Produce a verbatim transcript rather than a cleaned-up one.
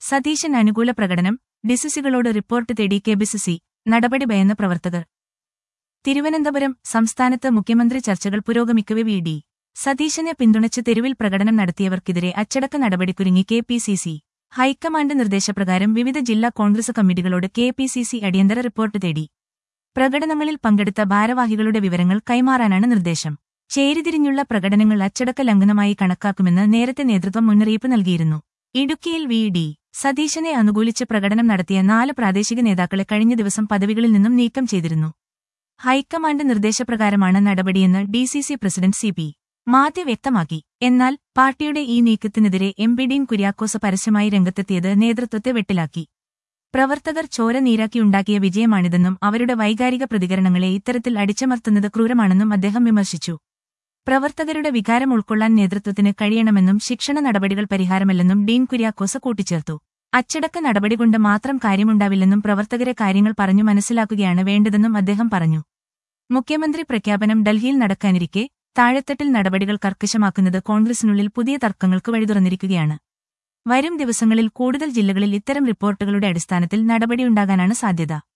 സതീശൻ അനുകൂല പ്രകടനം, ഡിസിസികളോട് റിപ്പോർട്ട് തേടി കെപിസിസി, നടപടി ഭയന്ന പ്രവർത്തകർ. തിരുവനന്തപുരം സംസ്ഥാനത്ത് മുഖ്യമന്ത്രി ചർച്ചകൾ പുരോഗമിക്കവെ വി ഡി സതീശനെ പിന്തുണച്ച് തെരുവിൽ പ്രകടനം നടത്തിയവർക്കെതിരെ അച്ചടക്ക നടപടിക്കുരുങ്ങി K P C C. High command നിർദ്ദേശപ്രകാരം വിവിധ ജില്ലാ കോൺഗ്രസ് കമ്മിറ്റികളോട് കെ പി സി സി അടിയന്തര റിപ്പോർട്ട് തേടി. പ്രകടനങ്ങളിൽ പങ്കെടുത്ത ഭാരവാഹികളുടെ വിവരങ്ങൾ കൈമാറാനാണ് നിർദ്ദേശം. ചേരിതിരിഞ്ഞുള്ള പ്രകടനങ്ങൾ അച്ചടക്ക ലംഘനമായി കണക്കാക്കുമെന്ന് നേരത്തെ നേതൃത്വം മുന്നറിയിപ്പ് നൽകിയിരുന്നു. ഇടുക്കിയിൽ വി ഡി സതീശനെ അനുകൂലിച്ച് പ്രകടനം നടത്തിയ നാല് പ്രാദേശിക നേതാക്കളെ കഴിഞ്ഞ ദിവസം പദവികളിൽ നിന്നും നീക്കം ചെയ്തിരുന്നു. ഹൈക്കമാൻഡ് നിർദ്ദേശപ്രകാരമാണ് നടപടിയെന്ന് D C C president C P Mathew വ്യക്തമാക്കി. എന്നാൽ പാർട്ടിയുടെ ഈ നീക്കത്തിനെതിരെ എം പി ഡീൻ കുര്യാക്കോസ് പരസ്യമായി രംഗത്തെത്തിയത് നേതൃത്വത്തെ വെട്ടിലാക്കി. പ്രവർത്തകർ ചോര നീരാക്കിയുണ്ടാക്കിയ വിജയമാണിതെന്നും അവരുടെ വൈകാരിക പ്രതികരണങ്ങളെ ഇത്തരത്തിൽ അടിച്ചമർത്തുന്നത് ക്രൂരമാണെന്നും അദ്ദേഹം വിമർശിച്ചു. പ്രവർത്തകരുടെ വികാരം ഉൾക്കൊള്ളാൻ നേതൃത്വത്തിന് കഴിയണമെന്നും ശിക്ഷണ നടപടികൾ പരിഹാരമല്ലെന്നും ഡീൻ കുര്യാക്കോസ് കൂട്ടിച്ചേർത്തു. അച്ചടക്ക നടപടി കൊണ്ട് മാത്രം കാര്യമുണ്ടാവില്ലെന്നും പ്രവർത്തകരെ കാര്യങ്ങൾ പറഞ്ഞു മനസ്സിലാക്കുകയാണ് വേണ്ടതെന്നും അദ്ദേഹം പറഞ്ഞു. മുഖ്യമന്ത്രി പ്രഖ്യാപനം ഡൽഹിയിൽ നടക്കാനിരിക്കെ താഴെത്തട്ടിൽ നടപടികൾ കർക്കശമാക്കുന്നത് കോൺഗ്രസിനുള്ളിൽ പുതിയ തർക്കങ്ങൾക്ക് വഴിതുറന്നിരിക്കുകയാണ്. വരും ദിവസങ്ങളിൽ കൂടുതൽ ജില്ലകളിൽ ഇത്തരം റിപ്പോർട്ടുകളുടെ അടിസ്ഥാനത്തിൽ നടപടിയുണ്ടാകാനാണ് സാധ്യത.